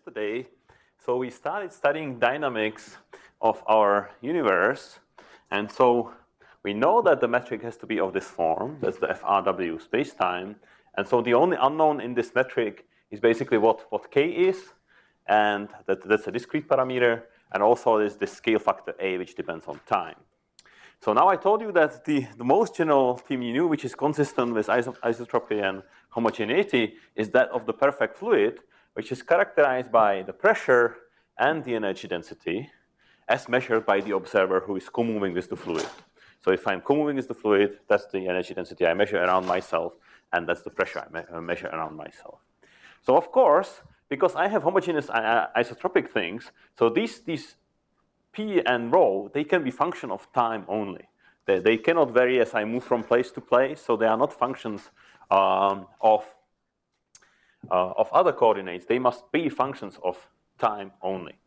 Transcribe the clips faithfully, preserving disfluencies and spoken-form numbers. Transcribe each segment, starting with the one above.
yesterday, so we started studying dynamics of our universe. And so we know that the metric has to be of this form. That's the F R W spacetime. And so the only unknown in this metric is basically what, what k is. And that, that's a discrete parameter. And also there's this scale factor a, which depends on time. So now I told you that the, the most general T mu, which is consistent with iso isotropy and homogeneity, is that of the perfect fluid, which is characterized by the pressure and the energy density as measured by the observer who is co-moving with the fluid. So if I'm co-moving with the fluid, that's the energy density I measure around myself, and that's the pressure I me measure around myself. So of course, because I have homogeneous isotropic things, so these, these P and rho, they can be function of time only. They, they cannot vary as I move from place to place, so they are not functions um, of, uh, of other coordinates. They must be functions of time only.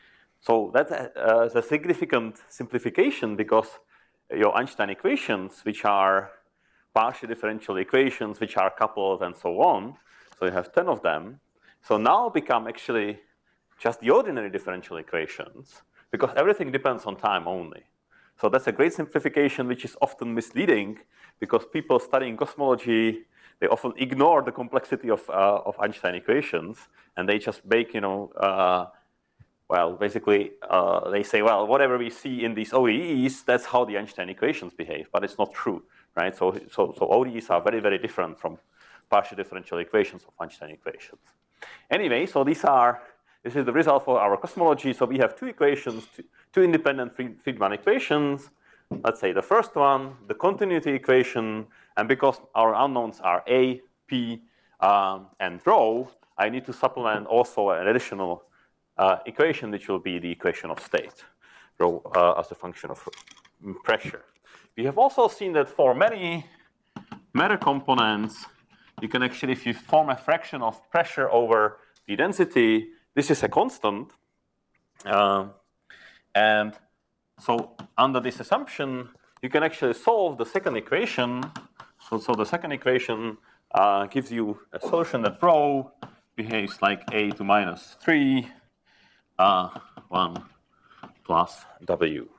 So that's uh, a significant simplification because your Einstein equations, which are partial differential equations, which are coupled and so on, so you have ten of them, so now become actually just the ordinary differential equations, because everything depends on time only. So that's a great simplification, which is often misleading, because people studying cosmology, they often ignore the complexity of, uh, of Einstein equations, and they just make, you know, uh, well, basically, uh, they say, well, whatever we see in these O D Es, that's how the Einstein equations behave, but it's not true, right? So, so, so O D Es are very, very different from partial differential equations of Einstein equations. Anyway, so these are, this is the result for our cosmology. So we have two equations, two, two independent Friedmann equations. Let's say the first one, the continuity equation, and because our unknowns are A, P, um, and rho, I need to supplement also an additional uh, equation, which will be the equation of state, rho uh, as a function of pressure. We have also seen that for many matter components, you can actually, if you form a fraction of pressure over the density, this is a constant. Um, and so under this assumption, you can actually solve the second equation. So, so the second equation uh, gives you a solution that rho behaves like a to minus three, uh, one plus w.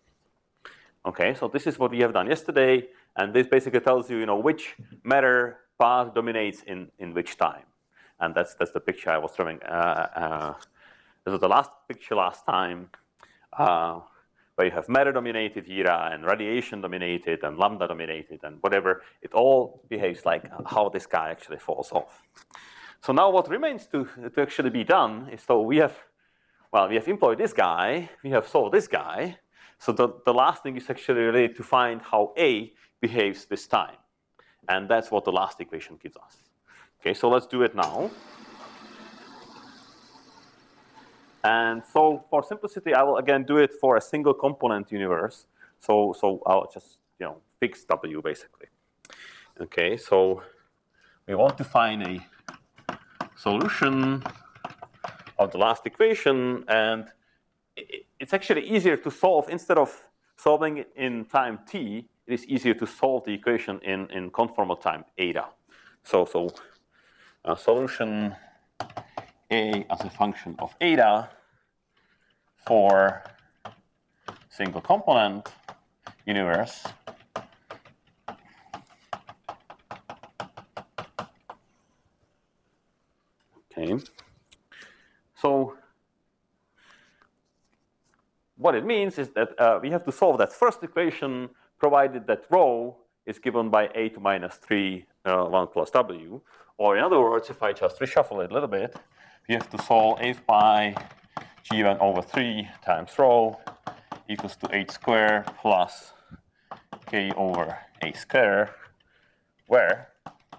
Okay, so this is what we have done yesterday. And this basically tells you, you know, which matter path dominates in, in which time. And that's, that's the picture I was drawing. Uh, uh, this was the last picture last time, uh, where you have matter-dominated era and radiation-dominated and lambda-dominated and whatever. It all behaves like how this guy actually falls off. So now what remains to, to actually be done is, so we have, well, we have employed this guy, we have solved this guy. So the, the last thing is actually really to find how A behaves this time. And that's what the last equation gives us. Okay, so let's do it now. And so for simplicity, I will again do it for a single component universe. So, so I'll just, you know, fix W basically. Okay, so we want to find a solution of the last equation, and it's actually easier to solve instead of solving it in time t. It is easier to solve the equation in, in conformal time eta. So, so a solution A as a function of eta for single component universe okay. So what it means is that uh, we have to solve that first equation provided that rho is given by a to minus three, uh, one plus w. Or in other words, if I just reshuffle it a little bit, we have to solve a by g one over three times rho equals to h squared plus k over a squared, where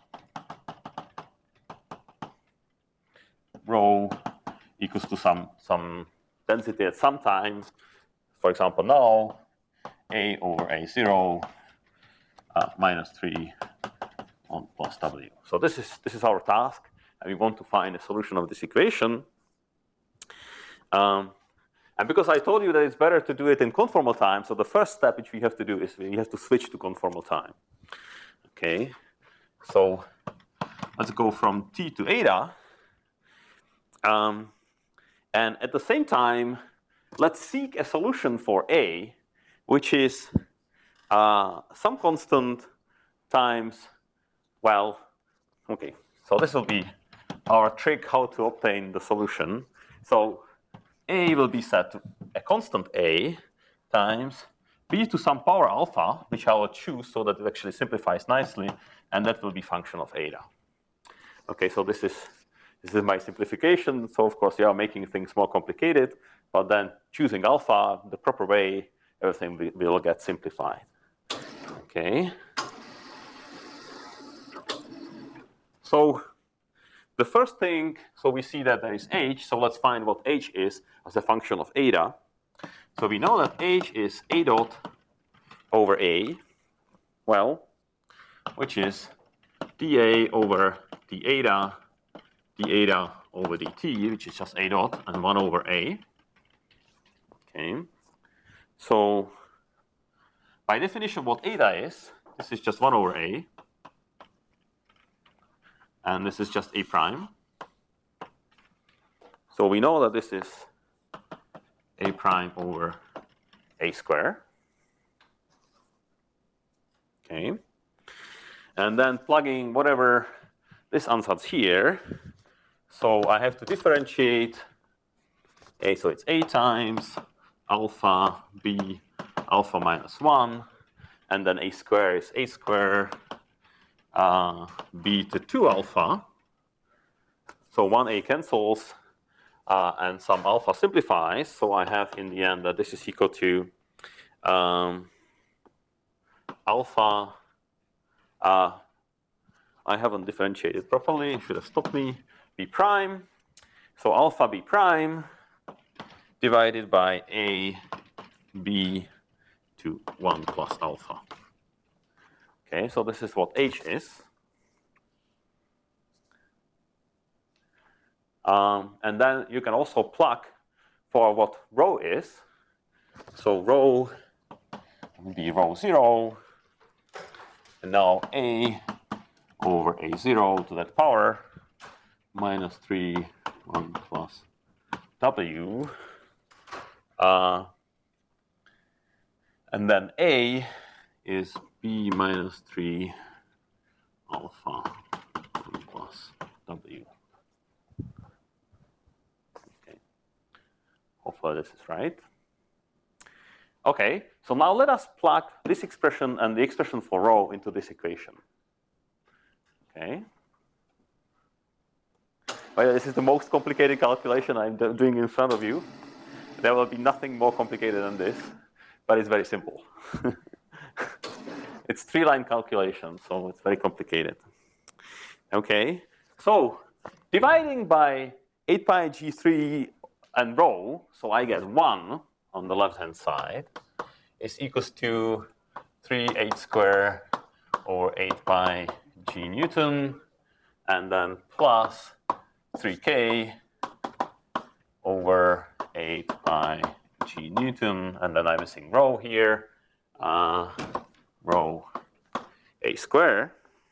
rho equals to some, some density at some time. For example, now, a over a zero uh, minus three one plus w. So this is, this is our task, and we want to find a solution of this equation. Um, and because I told you that it's better to do it in conformal time, so the first step which we have to do is we have to switch to conformal time. Okay, so let's go from t to eta. Um, And at the same time, let's seek a solution for A, which is uh, some constant times, well, okay. So this will be our trick how to obtain the solution. So A will be set to a constant A times B to some power alpha, which I will choose so that it actually simplifies nicely, and that will be function of eta. Okay, so this is this is my simplification. So of course, you are making things more complicated, but then choosing alpha the proper way, everything will get simplified. Okay. So the first thing, so we see that there is h, so let's find what h is as a function of eta. So we know that h is a dot over a, well, which is dA over d eta, d eta over dt, which is just a dot, and one over a. Okay. So by definition, what eta is, this is just one over a, and this is just a prime. So we know that this is a prime over a square. Okay. And then plugging whatever this ansatz here. So I have to differentiate a, so it's a times alpha b alpha minus one, and then a square is a square uh, b to two alpha. So one a cancels, uh, and some alpha simplifies. So I have in the end that this is equal to um, alpha. Uh, I haven't differentiated properly. It should have stopped me. B prime. So alpha b prime divided by a b to one plus alpha. Okay, so this is what h is. Um, and then you can also plug for what rho is. So rho will be rho zero. And now a over a zero to that power minus three one plus w. Uh, and then a is b minus three alpha one plus w. Okay. Hopefully this is right. Okay, so now let us plug this expression and the expression for rho into this equation. Okay. Well, this is the most complicated calculation I'm doing in front of you. There will be nothing more complicated than this, but it's very simple. It's three-line calculation, so it's very complicated. Okay, so dividing by eight pi g three and rho, so I get one on the left-hand side, is equals to three h squared over eight pi g newton, and then plus three k over eight pi g newton, and then I'm missing rho here, uh, rho a square.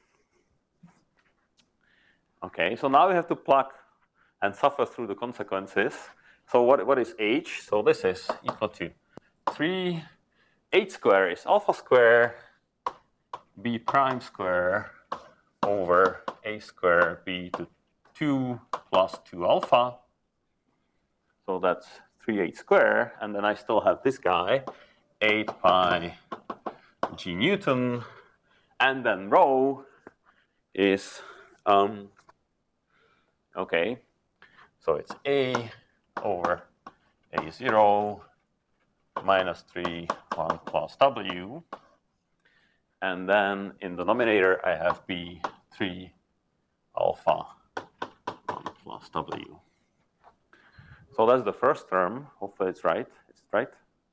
Okay, so now we have to plug and suffer through the consequences. So what, what is h? So this is equal to three, h square is alpha square, b prime square over a square b to two plus two alpha. So that's three h square, and then I still have this guy, eight pi g newton, and then rho is, um, okay, so it's a over a zero minus three one plus w, and then in the denominator I have b three alpha one plus w. So that's the first term. Hopefully it's right. It's right.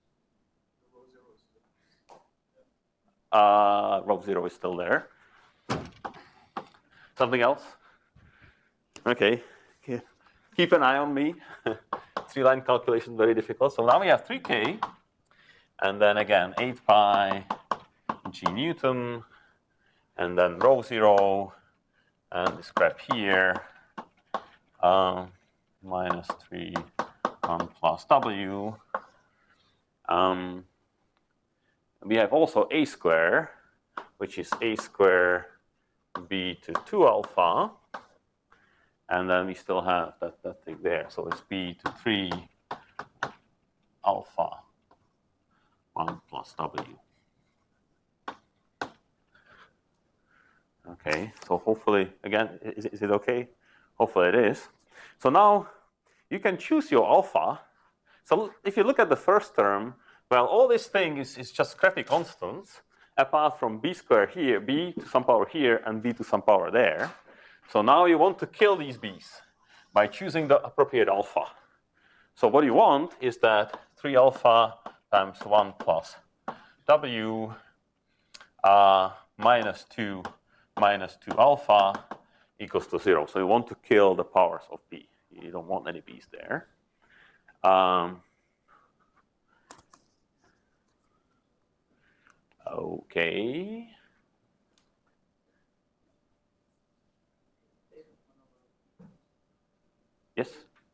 Uh, rho zero is still there. Something else? Okay. Keep an eye on me. Three-line calculation, very difficult. So now we have three k, and then again eight pi g newton, and then rho zero, and this graph here, um, minus three one plus w. Um, we have also a square, which is a square b to two alpha. And then we still have that, that thing there. So it's b to three alpha one plus w. Okay, so hopefully, again, is, is it okay? Hopefully it is. So now you can choose your alpha. So if you look at the first term, well, all this thing is, is just scrappy constants, apart from b squared here, b to some power here, and b to some power there. So now you want to kill these b's by choosing the appropriate alpha. So what you want is that three alpha times one plus w uh, minus two minus two alpha equals to zero. So you want to kill the powers of b. You don't want any b's there. Um, okay. Yes?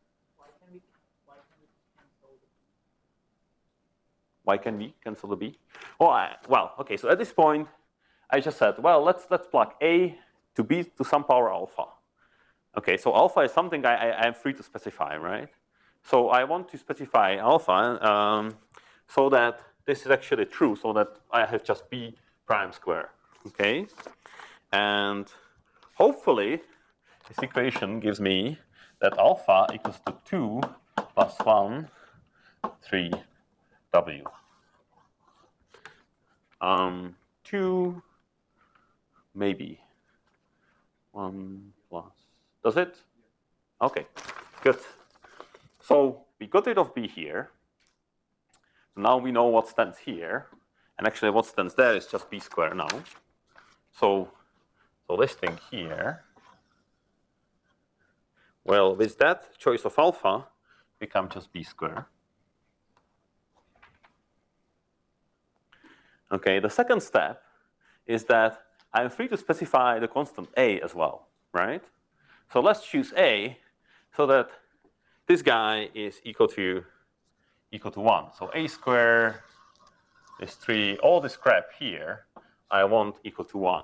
Why can we cancel the b? Oh, I, well, okay. So at this point, I just said, well, let's let's plug a to b to some power alpha. Okay, so alpha is something I, I I'm free to specify, right? So I want to specify alpha um, so that this is actually true, so that I have just b prime square. Okay, and hopefully this equation gives me that alpha equals to two plus one, three w. Um, two, maybe. One plus. Does it? Okay, good. So we got rid of b here. So now we know what stands here. And actually what stands there is just b squared now. So, so this thing here, well, with that choice of alpha, become just b squared. Okay, the second step is that I'm free to specify the constant a as well, right? So let's choose a so that this guy is equal to equal to one. So a squared is three, all this crap here, I want equal to one.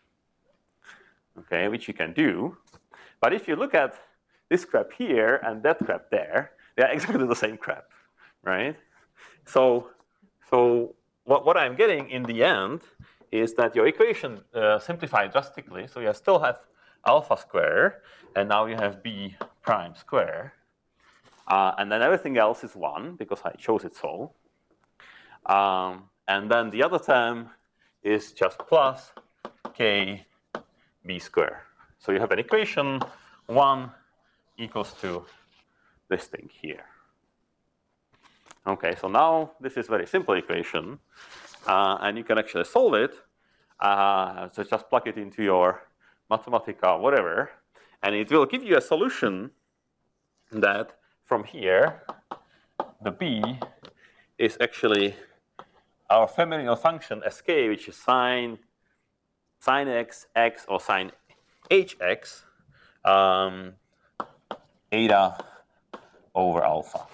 Okay, which you can do. But if you look at this crap here and that crap there, they are exactly the same crap, right? So, so what, what I'm getting in the end is that your equation uh, simplified drastically. So you still have alpha square, and now you have b prime square. Uh, and then everything else is one, because I chose it so. Um, and then the other term is just plus k b squared. So you have an equation, one equals to this thing here. Okay, so now this is a very simple equation, uh, and you can actually solve it. Uh, so just plug it into your Mathematica, whatever, and it will give you a solution that from here, the b is actually our familiar function sk, which is sine, sine x, x, or sine hx, um, eta over alpha.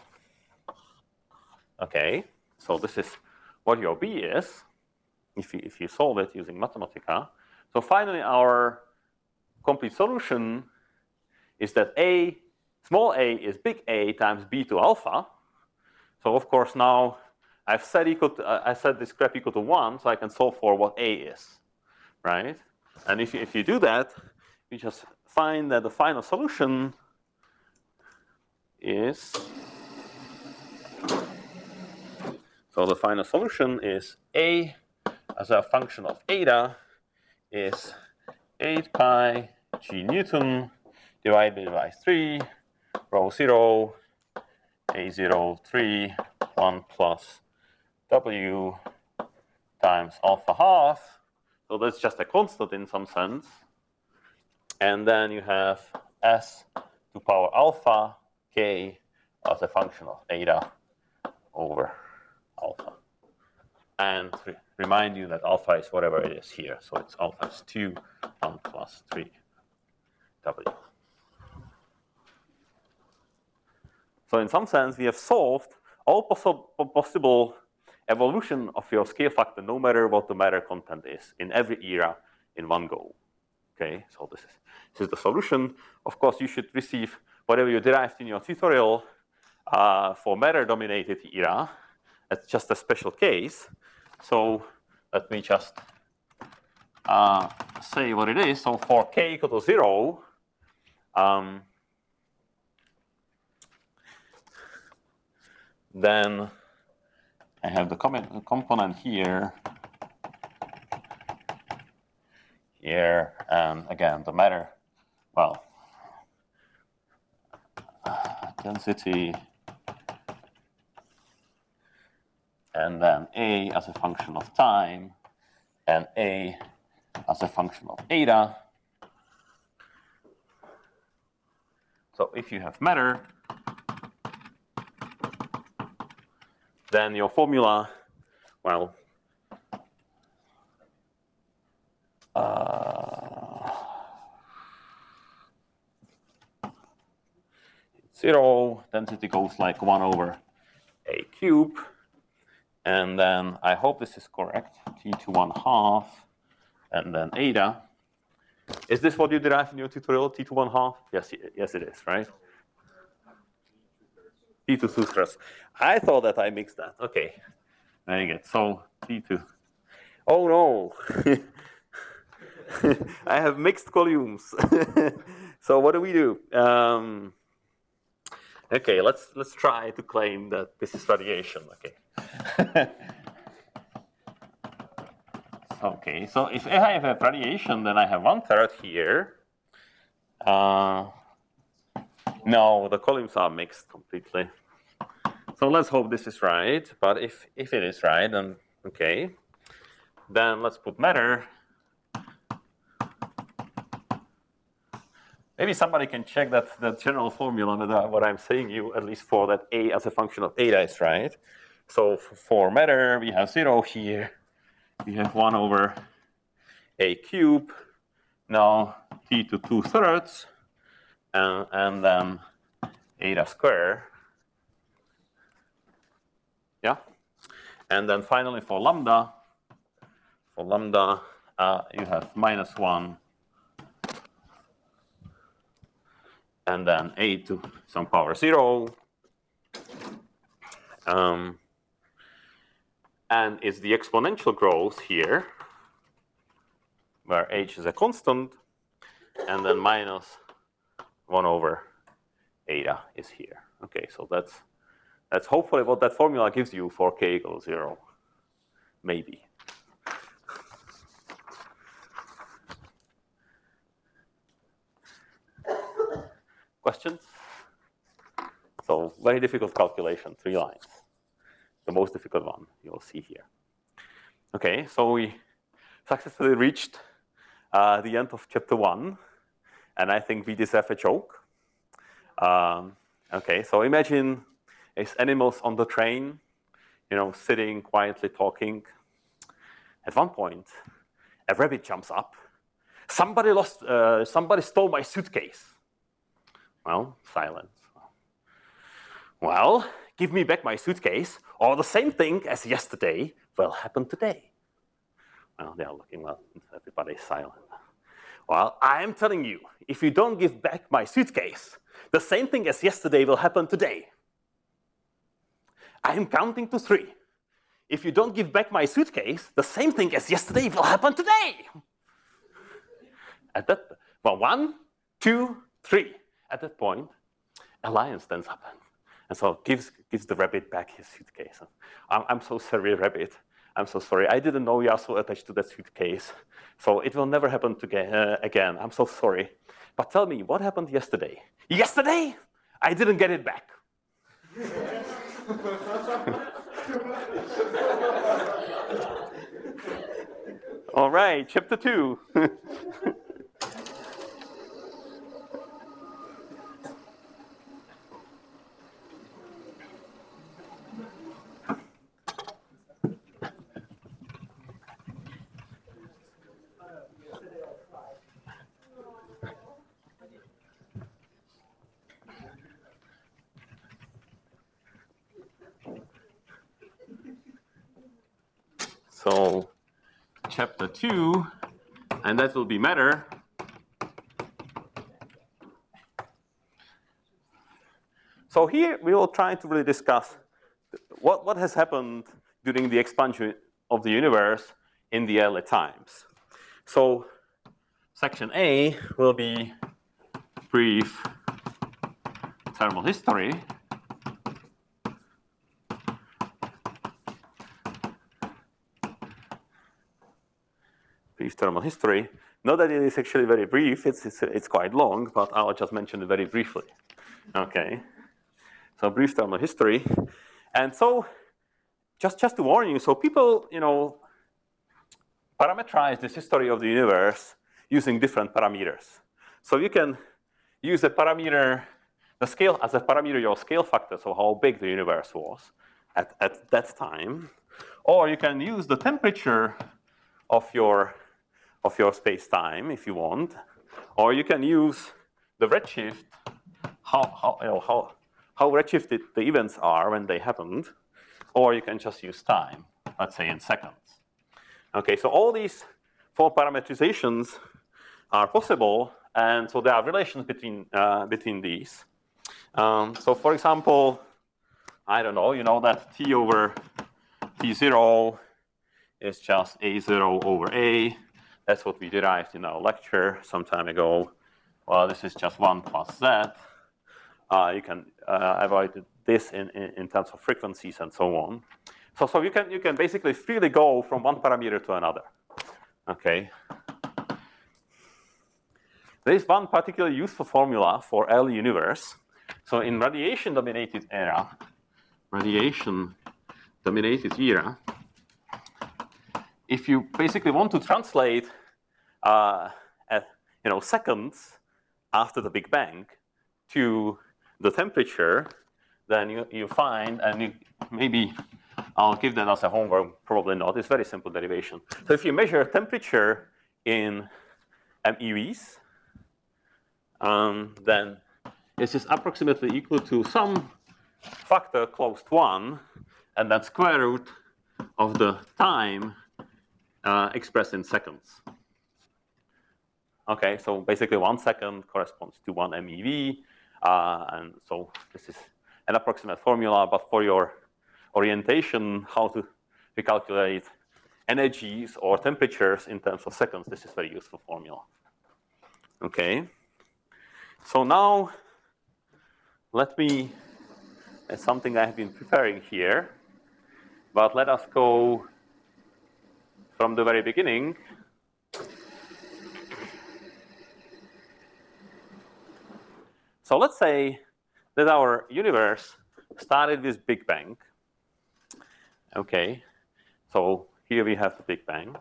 Okay, so this is what your b is, if you, if you solve it using Mathematica. So finally, our complete solution is that a, small a is big A times b to alpha. So of course now I've set equal to, uh, I set this graph equal to one, so I can solve for what a is, right? And if you, if you do that, you just find that the final solution is, so the final solution is a as a function of eta is eight pi g Newton divided by three, rho zero, a zero, three, one plus w times alpha half. So that's just a constant in some sense. And then you have s to power alpha k as a function of eta over alpha. And re remind you that alpha is whatever it is here. So it's alpha is two, one plus three w. So in some sense, we have solved all possi possible evolution of your scale factor, no matter what the matter content is, in every era in one go. Okay, so this is, this is the solution. Of course, you should receive whatever you derived in your tutorial uh, for matter-dominated era. That's just a special case. So let me just uh, say what it is. So for k equal to zero, um, then I have the component here, here, and again, the matter, well, density, and then A as a function of time, and A as a function of eta. So if you have matter, then your formula, well, uh, zero, density goes like one over a cube, and then I hope this is correct, t to one half, and then eta. Is this what you derived in your tutorial, t to one half? Yes, yes it is, right? T to two thirds. I thought that I mixed that. Okay, very good. So T two. Oh no, I have mixed columns. So what do we do? Um, okay, let's let's try to claim that this is radiation. Okay. Okay. So if I have a radiation, then I have one third here. Uh, no, the columns are mixed completely. So let's hope this is right. But if, if it is right, then okay. Then let's put matter. Maybe somebody can check that the general formula that what I'm saying you, at least for that A as a function of eta is right. So for matter, we have zero here. We have one over a cube. Now t to two thirds, and, and then eta square. Yeah, and then finally for lambda, for lambda, uh, you have minus one, and then a to some power zero, um, and it's the exponential growth here, where h is a constant, and then minus one over eta is here. Okay, so that's that's hopefully what that formula gives you for k equals zero, maybe. Questions? So very difficult calculation, three lines. The most difficult one you'll see here. Okay, so we successfully reached uh, the end of chapter one, and I think we deserve a joke. Um, okay, so imagine it's animals on the train, you know, sitting quietly talking. At one point, a rabbit jumps up. Somebody lost, uh, somebody stole my suitcase. Well, silence. Well, give me back my suitcase, or the same thing as yesterday will happen today. Well, they are looking, well, everybody's silent. Well, I am telling you, if you don't give back my suitcase, the same thing as yesterday will happen today. I am counting to three. If you don't give back my suitcase, the same thing as yesterday will happen today. At that, well, one, two, three. At that point, a lion stands up and so gives gives the rabbit back his suitcase. I'm, I'm so sorry, rabbit. I'm so sorry. I didn't know you are so attached to that suitcase. So it will never happen to get, uh, again. I'm so sorry. But tell me, what happened yesterday? Yesterday, I didn't get it back. All right, chapter two. So chapter two, and that will be matter. So here we will try to really discuss what, what has happened during the expansion of the universe in the early times. So section A will be brief thermal history. Brief thermal history. Not that it is actually very brief, it's, it's, it's quite long, but I'll just mention it very briefly. Okay. So brief thermal history. And so just, just to warn you, so people, you know, parameterize this history of the universe using different parameters. So you can use a parameter, the scale, as a parameter, your scale factor, so how big the universe was at, at that time. Or you can use the temperature of your, of your space-time if you want. Or you can use the redshift, how, how, you know, how, how redshifted the events are when they happened. Or you can just use time, let's say in seconds. Okay, so all these four parameterizations are possible, and so there are relations between, uh, between these. Um, so for example, I don't know, you know that T over T zero is just A zero over A. That's what we derived in our lecture some time ago. Well, this is just one plus Z. Uh, you can uh, avoid this in, in, in terms of frequencies and so on. So, so you can you can basically freely go from one parameter to another. Okay. There is one particularly useful formula for early universe. So in radiation-dominated era, radiation-dominated era, if you basically want to translate, uh, at, you know, seconds after the Big Bang to the temperature, then you, you find, and you, maybe I'll give that as a homework, probably not. It's very simple derivation. So if you measure temperature in M E Vs, um, then it's just approximately equal to some factor close to one, and then square root of the time uh, expressed in seconds. Okay, so basically one second corresponds to one M E V, uh, and so this is an approximate formula, but for your orientation, how to recalculate energies or temperatures in terms of seconds, this is a very useful formula. Okay, so now let me, it's something I have been preparing here, but let us go from the very beginning. So let's say that our universe started with Big Bang. Okay, so here we have the Big Bang.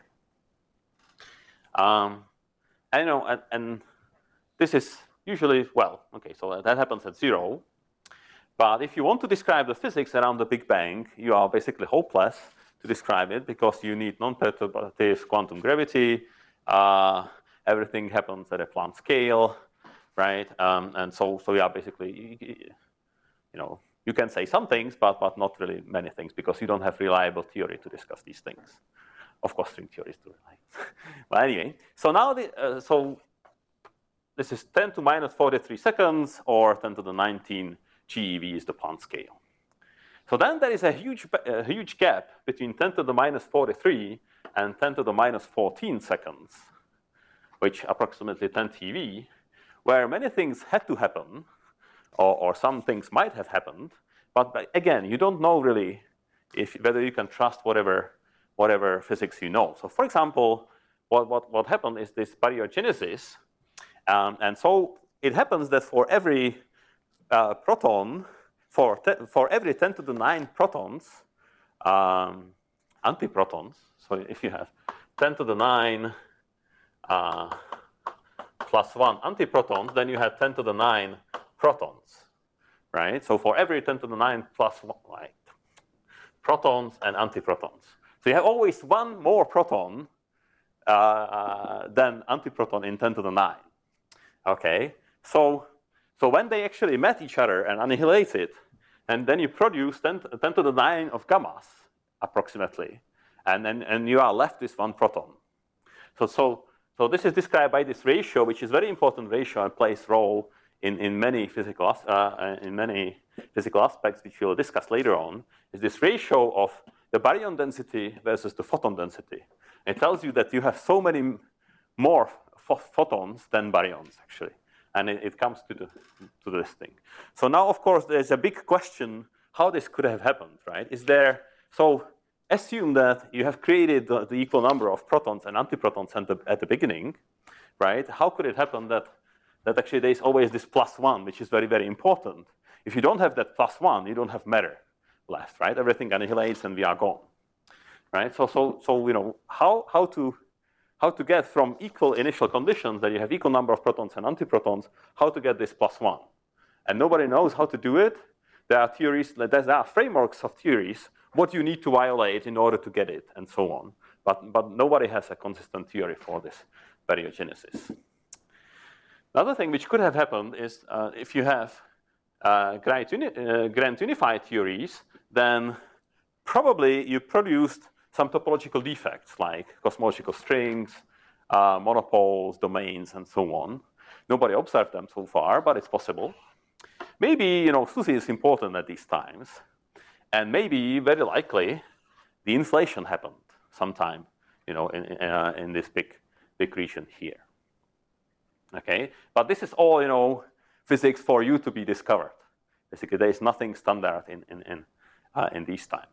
Um, and, you know, and, and this is usually, well, okay, so that happens at zero. But if you want to describe the physics around the Big Bang, you are basically hopeless to describe it because you need non-perturbative quantum gravity. Uh, everything happens at a Planck scale, right? Um, and so, so yeah, basically, you know, you can say some things, but, but not really many things because you don't have reliable theory to discuss these things. Of course, string theory is too reliable. But anyway, so now, the, uh, so this is ten to the minus forty-three seconds, or ten to the nineteen G E V is the Planck scale. So then there is a huge, a huge gap between ten to the minus forty-three and ten to the minus fourteen seconds, which approximately ten T V, where many things had to happen, or, or some things might have happened, but again, you don't know really if, whether you can trust whatever, whatever physics you know. So for example, what, what, what happened is this baryogenesis, um, and so it happens that for every uh, proton, for, for every ten to the nine protons, um, antiprotons, so if you have ten to the nine uh, plus one antiprotons, then you have ten to the nine protons, right? So for every ten to the nine plus one, right, protons and antiprotons. So you have always one more proton uh, than antiproton in ten to the nine. Okay, so, so when they actually met each other and annihilated, and then you produce ten, ten to the nine of gammas, approximately, and then and you are left with one proton. So so so this is described by this ratio, which is very important ratio and plays role in in many physical uh, in many physical aspects, which we'll discuss later on. Is this ratio of the baryon density versus the photon density? It tells you that you have so many more photons than baryons, actually. And it, it comes to, the, to this thing. So now, of course, there's a big question how this could have happened, right? Is there, so assume that you have created the, the equal number of protons and antiprotons at the, at the beginning, right? How could it happen that, that actually there's always this plus one, which is very, very important? If you don't have that plus one, you don't have matter left, right? Everything annihilates and we are gone, right? So, so, so you know, how, how to how to get from equal initial conditions that you have equal number of protons and antiprotons, how to get this plus one. And nobody knows how to do it. There are theories, there are frameworks of theories, what you need to violate in order to get it, and so on. But, but nobody has a consistent theory for this baryogenesis. Another thing which could have happened is uh, if you have uh, grand, uni uh, grand unified theories, then probably you produced some topological defects like cosmological strings, uh, monopoles, domains, and so on. Nobody observed them so far, but it's possible. Maybe, you know, SUSY is important at these times, and maybe, very likely, the inflation happened sometime, you know, in, uh, in this big, big region here. Okay, but this is all, you know, physics for you to be discovered. Basically, there is nothing standard in in in, uh, in these times.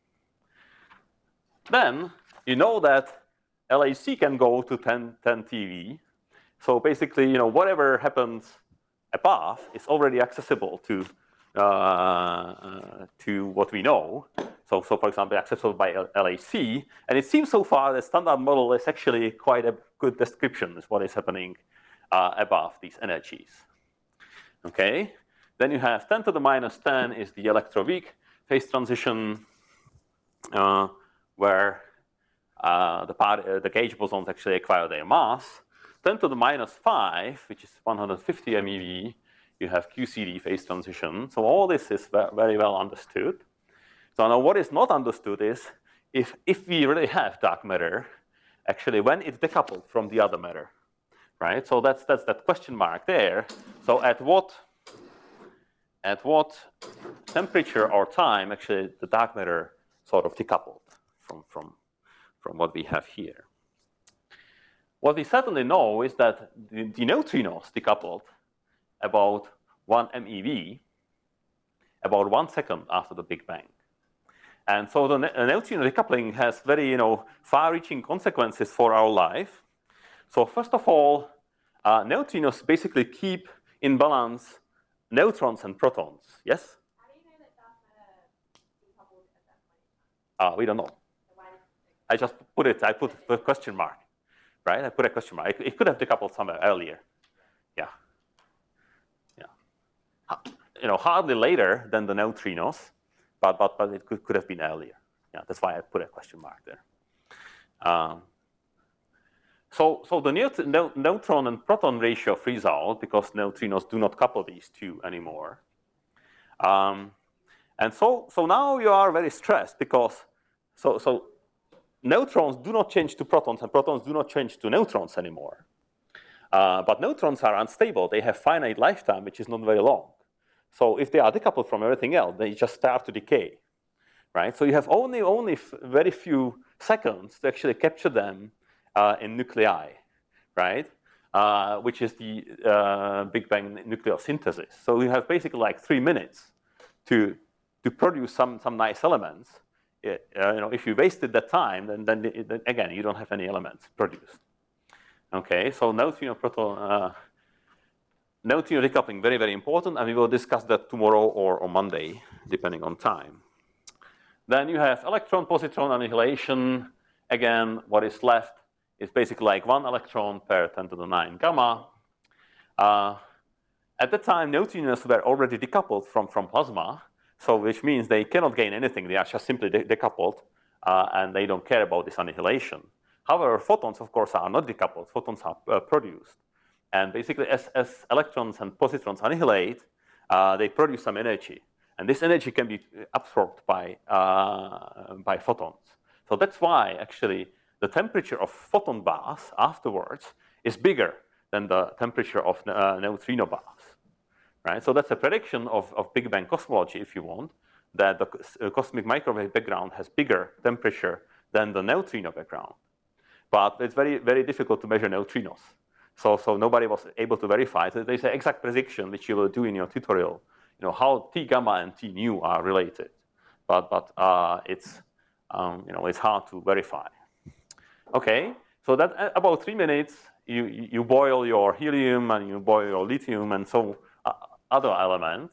Then you know that L H C can go to ten, ten T V. So basically, you know, whatever happens above is already accessible to uh, uh, to what we know. So, so for example, accessible by L H C. And it seems so far the standard model is actually quite a good description of what is happening uh, above these energies. Okay. Then you have ten to the minus ten is the electroweak phase transition. Uh, where uh, the, part, uh, the gauge bosons actually acquire their mass. ten to the minus five, which is one hundred fifty MeV, you have Q C D phase transition. So all this is very well understood. So now what is not understood is if, if we really have dark matter, actually when it's decoupled from the other matter, right? So that's, that's that question mark there. So at what, at what temperature or time actually the dark matter sort of decoupled From, from, from what we have here. What we certainly know is that the, the neutrinos decoupled about one MeV about one second after the Big Bang. And so the ne neutrino decoupling has very you know, far-reaching consequences for our life. So first of all, uh, neutrinos basically keep in balance neutrons and protons. Yes? How do you know that dark matter decoupled at that point? Uh, we don't know. I just put it, I put a question mark, right? I put a question mark. It, it could have decoupled somewhere earlier. Yeah. Yeah. You know, hardly later than the neutrinos, but, but, but it could, could have been earlier. Yeah, that's why I put a question mark there. Um, so, so the neut ne neutron and proton ratio frees out because neutrinos do not couple these two anymore. Um, and so, so now you are very stressed because, so, so neutrons do not change to protons and protons do not change to neutrons anymore. Uh, but neutrons are unstable. They have finite lifetime, which is not very long. So if they are decoupled from everything else, they just start to decay, right? So you have only, only f very few seconds to actually capture them uh, in nuclei, right? Uh, which is the uh, Big Bang nucleosynthesis. So you have basically like three minutes to, to produce some, some nice elements. It, uh, you know, if you wasted that time, then, then, it, then again, you don't have any elements produced. Okay, so neutrino proton, uh, neutrino decoupling, very, very important, and we will discuss that tomorrow or on Monday, depending on time. Then you have electron-positron annihilation. Again, what is left is basically like one electron per ten to the nine gamma. Uh, at the time, neutrinos were already decoupled from, from plasma. So which means they cannot gain anything. They are just simply de decoupled, uh, and they don't care about this annihilation. However, photons, of course, are not decoupled. Photons are uh, produced. And basically, as, as electrons and positrons annihilate, uh, they produce some energy. And this energy can be absorbed by, uh, by photons. So that's why, actually, the temperature of photon baths afterwards is bigger than the temperature of uh, neutrino baths, right? So that's a prediction of, of Big Bang cosmology, if you want, that the uh, cosmic microwave background has bigger temperature than the neutrino background. But it's very, very difficult to measure neutrinos. So, so nobody was able to verify it. So there's an exact prediction, which you will do in your tutorial, you know, how T gamma and T nu are related. But, but uh, it's, um, you know, it's hard to verify. Okay, so that uh, about three minutes, you, you boil your helium and you boil your lithium and so uh, other elements.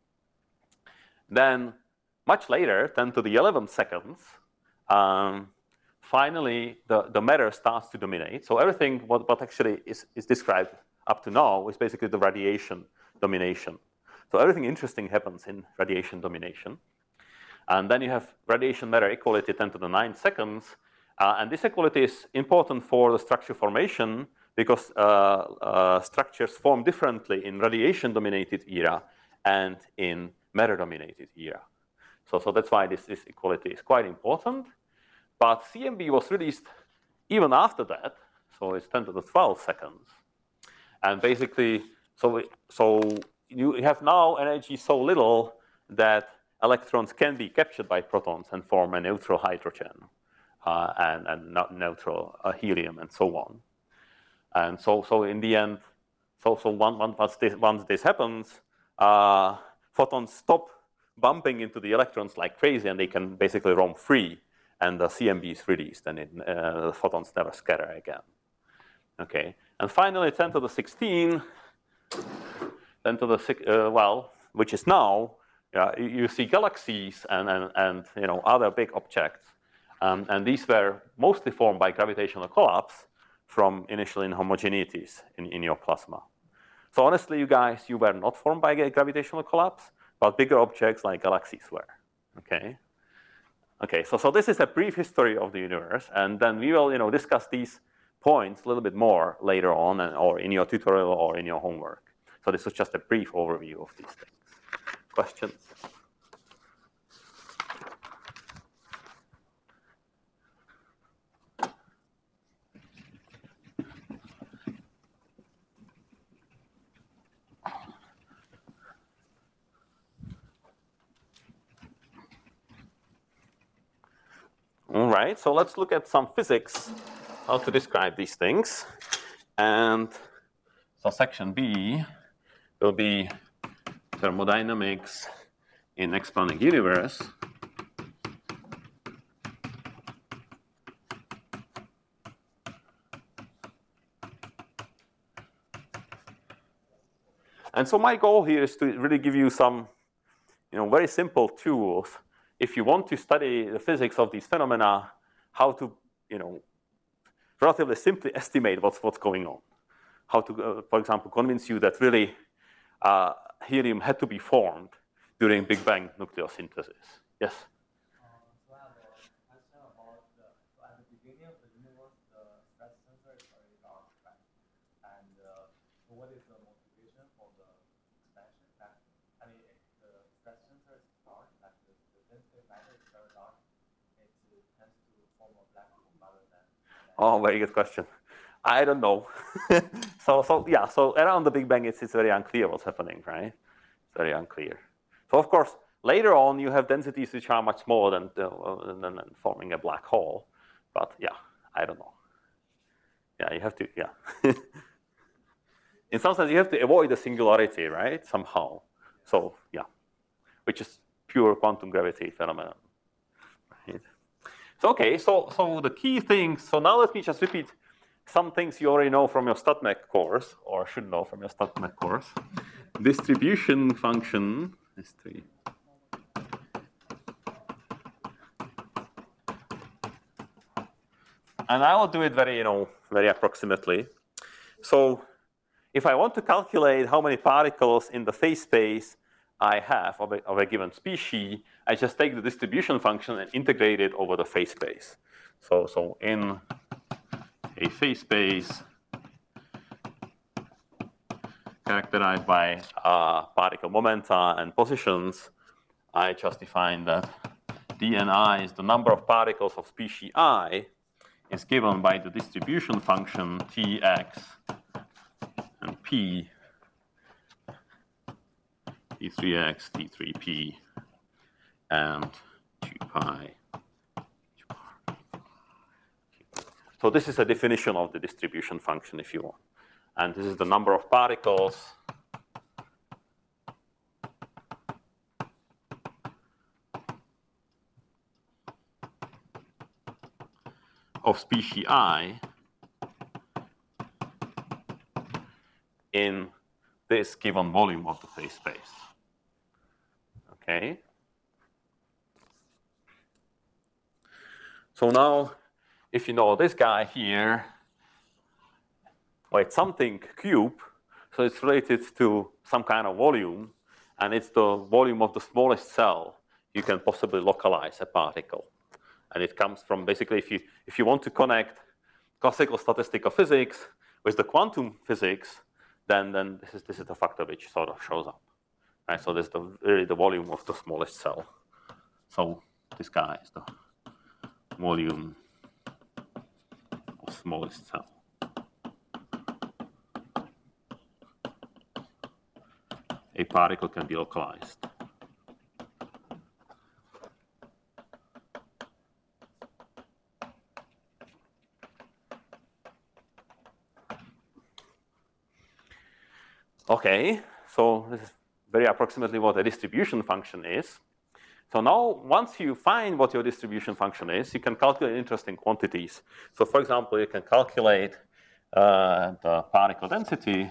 Then much later, ten to the eleventh seconds, um, finally the, the matter starts to dominate. So everything what, what actually is, is described up to now is basically the radiation domination. So everything interesting happens in radiation domination. And then you have radiation matter equality ten to the ninth seconds. Uh, and this equality is important for the structure formation because uh, uh, structures form differently in radiation-dominated era and in matter-dominated era. So, so that's why this, this equality is quite important. But C M B was released even after that, so it's ten to the twelfth seconds. And basically, so, so you have now energy so little that electrons can be captured by protons and form a neutral hydrogen uh, and, and not neutral uh, helium and so on. And so, so in the end, so, so one, one, once, this, once this happens, uh, photons stop bumping into the electrons like crazy and they can basically roam free. And the C M B is released, and it, uh, the photons never scatter again. Okay, and finally, ten to the sixteen, ten to the six, uh, well, which is now, uh, you, you see galaxies and, and, and you know other big objects, um, and these were mostly formed by gravitational collapse from initial inhomogeneities in, in your plasma. So honestly, you guys, you were not formed by gravitational collapse, but bigger objects like galaxies were. Okay. Okay, so, so this is a brief history of the universe, and then we will, you know, discuss these points a little bit more later on, and, or in your tutorial or in your homework. So this was just a brief overview of these things. Questions? All right, so let's look at some physics, how to describe these things. And so section B will be thermodynamics in expanding universe. And so my goal here is to really give you some, you know, very simple tools if you want to study the physics of these phenomena, how to, you know, relatively simply estimate what's, what's going on. How to, uh, for example, convince you that really uh, helium had to be formed during Big Bang nucleosynthesis. Yes? Um, so I have a question about the, so at the beginning of the universe, the stress tensor is very dark, right? And uh, so what is the motivation for the expansion? That, I mean, if the stress tensor is dark, like the, the density of matter is very dark, it, it tends to form a black hole rather than. Oh, very good question. I don't know. so, so yeah, so around the Big Bang, it's, it's very unclear what's happening, right? It's very unclear. So of course, later on, you have densities which are much smaller than, uh, than, than forming a black hole. But yeah, I don't know. Yeah, you have to, yeah. In some sense, you have to avoid the singularity, right, somehow. So yeah, which is pure quantum gravity phenomenon. Right? So okay, so, so the key things, so now let me just repeat some things you already know from your StatMech course, or should know from your StatMech course. Distribution function is three. And I will do it very, you know, very approximately. So if I want to calculate how many particles in the phase space I have of a, of a given species, I just take the distribution function and integrate it over the phase space. So, so in a phase space characterized by uh, particle momenta and positions, I just define that d n I is the number of particles of species I, is given by the distribution function Tx and P, T three x, T three p, and two pi. So this is a definition of the distribution function, if you want. And this is the number of particles of species I in this given volume of the phase space. Okay? So now, if you know this guy here, well, it's something cube, so it's related to some kind of volume, and it's the volume of the smallest cell you can possibly localize a particle. And it comes from basically, if you, if you want to connect classical statistical physics with the quantum physics, then, then this, is, this is the factor which sort of shows up. Right? So this is the, really the volume of the smallest cell. So this guy is the volume of smallest cell. A particle can be localized. Okay, so this is very approximately what a distribution function is. So now, once you find what your distribution function is, you can calculate interesting quantities. So for example, you can calculate uh, the particle density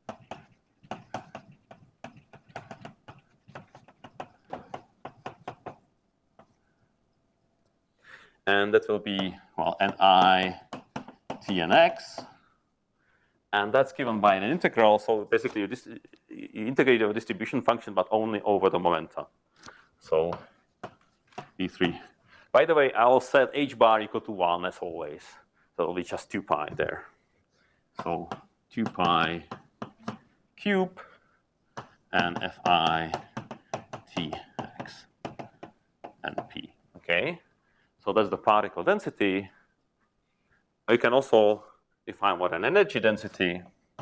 and that will be, well, Ni T N X. And that's given by an integral. So basically, you, dis you integrate your distribution function, but only over the momentum. So D three. By the way, I'll set h bar equal to one as always. So it'll be just two pi there. So two pi cube and Fi Tx and P. Okay. So that's the particle density. You can also define what an energy density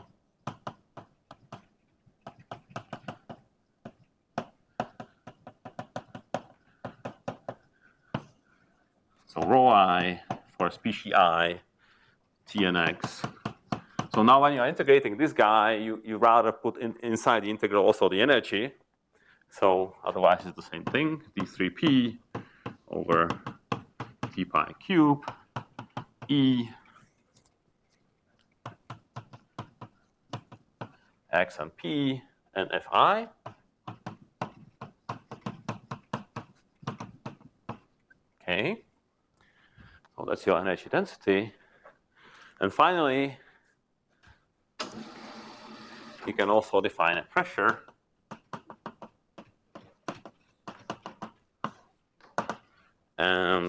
so rho I for species I, T N X. So now when you're integrating this guy, you, you rather put in, inside the integral also the energy. So otherwise it's the same thing, D three P over T pi cube E X and P and Fi. Okay. So that's your energy density. And finally, you can also define a pressure. And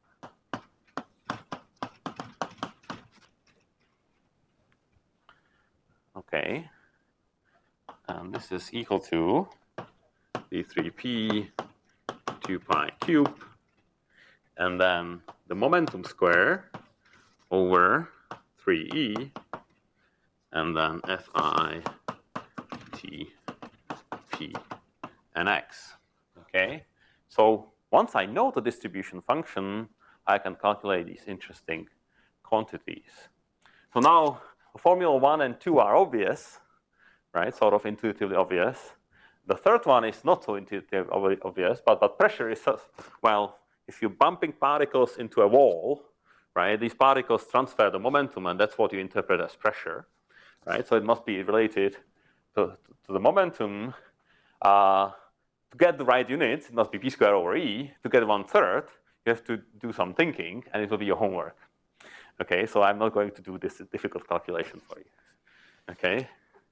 okay. And this is equal to D three P two pi cube, and then the momentum square over three E, and then Fi T P and X. Okay? So once I know the distribution function, I can calculate these interesting quantities. So now Formula one and two are obvious. Right, sort of intuitively obvious. The third one is not so intuitively obvious, but, but pressure is, well, if you're bumping particles into a wall, right, these particles transfer the momentum, and that's what you interpret as pressure, right? So it must be related to, to the momentum. Uh, to get the right unit, it must be P squared over E. To get one third, you have to do some thinking, and it will be your homework. Okay, so I'm not going to do this difficult calculation for you. Okay.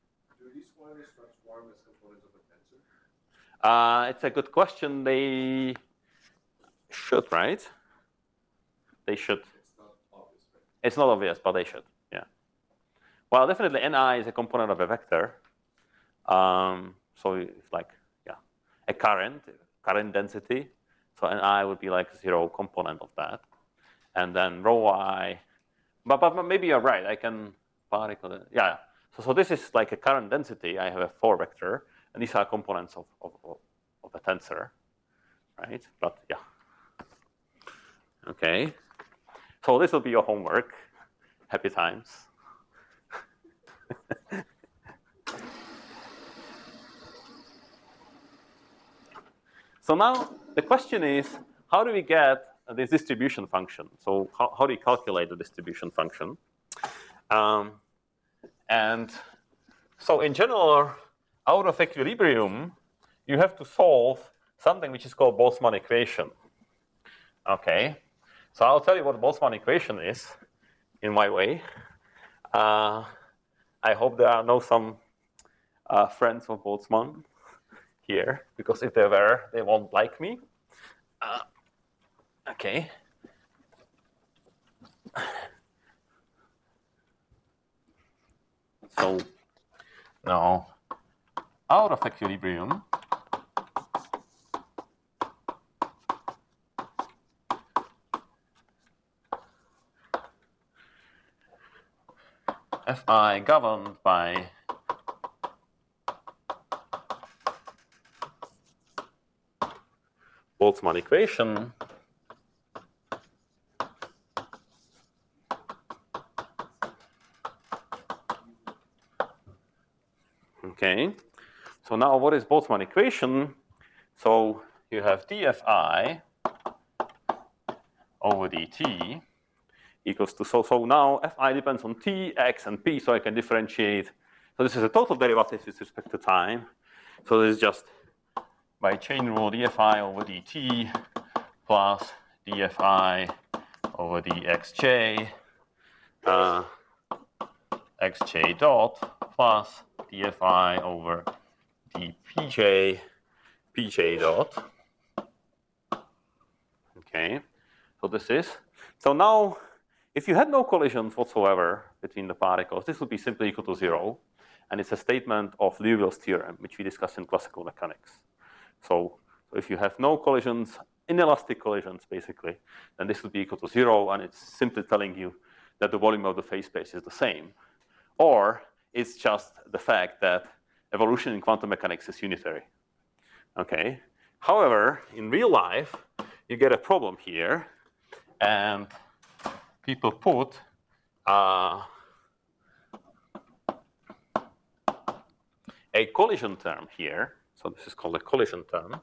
Uh, it's a good question. They should, right? They should. It's not obvious, right? It's not obvious, but they should, yeah. Well, definitely Ni is a component of a vector. Um, so it's like, yeah, a current, current density. So and I would be like zero component of that. And then rho I, but, but maybe you're right. I can particle, yeah. So, so this is like a current density. I have a four vector, and these are components of, of, of a tensor, right? But yeah. Okay. So this will be your homework. Happy times. So now the question is, how do we get this distribution function? So how, how do you calculate the distribution function? Um, and so in general, out of equilibrium, you have to solve something which is called Boltzmann equation. Okay, so I'll tell you what the Boltzmann equation is in my way. Uh, I hope there are no some uh, friends of Boltzmann here, because if there were, they won't like me. Uh, okay. So now, out of equilibrium, Fi governed by Boltzmann equation okay. So now what is Boltzmann equation? So you have dFi over dt equals to, so, so now Fi depends on t, x, and p, so I can differentiate. So this is a total derivative with respect to time. So this is just by chain rule dFi over dt plus dFi over dxj, uh, xj dot plus dFi over dpj, pj dot. Okay, so this is, so now if you had no collisions whatsoever between the particles, this would be simply equal to zero. And it's a statement of Liouville's theorem, which we discussed in classical mechanics. So, so if you have no collisions, inelastic collisions basically, then this would be equal to zero, and it's simply telling you that the volume of the phase space is the same. Or it's just the fact that evolution in quantum mechanics is unitary. Okay. However, in real life, you get a problem here, and people put uh, a collision term here. So this is called a collision term.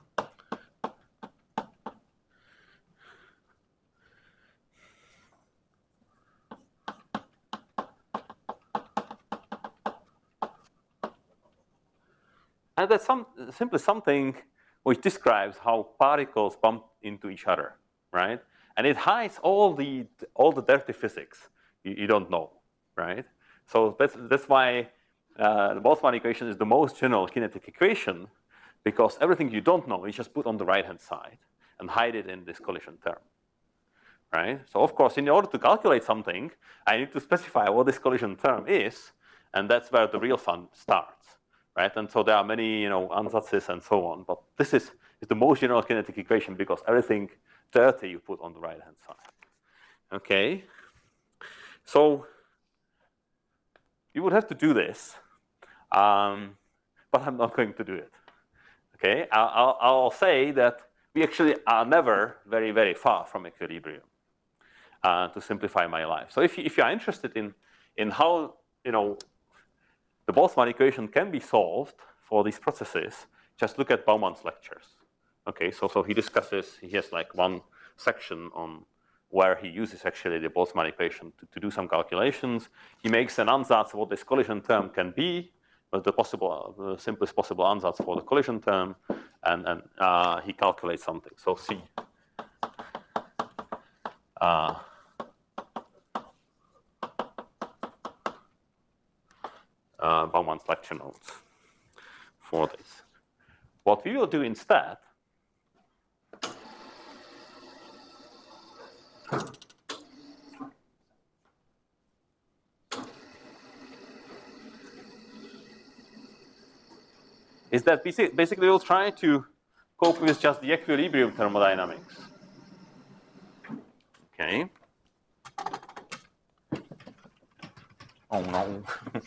And that's some, simply something which describes how particles bump into each other, right? And it hides all the all the dirty physics you, you don't know, right? So that's that's why uh, the Boltzmann equation is the most general kinetic equation, because everything you don't know you just put on the right-hand side and hide it in this collision term, right? So of course, in order to calculate something, I need to specify what this collision term is, and that's where the real fun starts, right? And so there are many, you know, ansatzes and so on, but this is, is the most general kinetic equation because everything dirty you put on the right-hand side. Okay, so you would have to do this, um, but I'm not going to do it. Okay, I'll, I'll, I'll say that we actually are never very, very far from equilibrium, uh, to simplify my life. So if you, if you are interested in in how, you know, the Boltzmann equation can be solved for these processes, just look at Baumann's lectures. Okay, so, so he discusses, he has like one section on where he uses actually the Boltzmann equation to, to do some calculations. He makes an ansatz what this collision term can be, but the possible, the simplest possible ansatz for the collision term, and, and uh, he calculates something. So C. Uh, uh, Baumann's lecture notes for this. What we will do instead is that basically we'll try to cope with just the equilibrium thermodynamics. Okay. Oh no.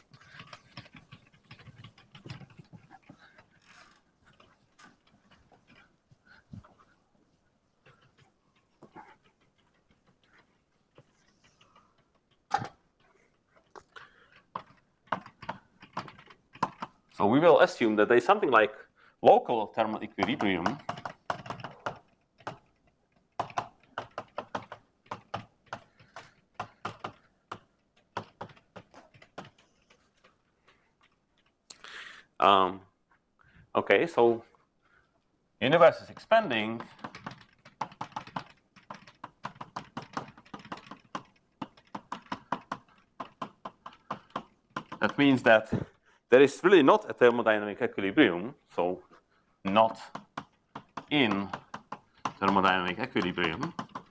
So we will assume that there is something like local thermal equilibrium Um, okay, so universe is expanding. That means that there is really not a thermodynamic equilibrium, so not in thermodynamic equilibrium.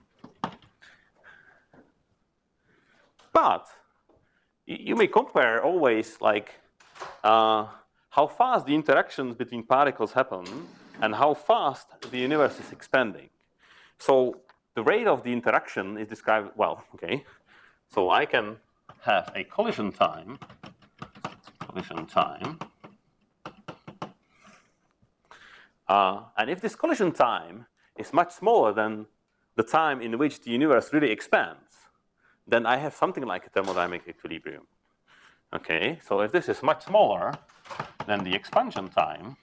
But you may compare always like uh, how fast the interactions between particles happen and how fast the universe is expanding. So the rate of the interaction is described, well, okay. So I can have a collision time, collision time. Uh, and if this collision time is much smaller than the time in which the universe really expands, then I have something like a thermodynamic equilibrium. Okay, so if this is much smaller than the expansion time,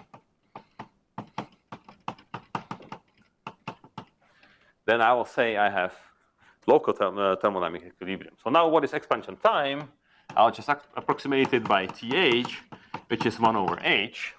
then I will say I have local therm uh, thermodynamic equilibrium. So now what is expansion time? I'll just approximate it by T H, which is one over H.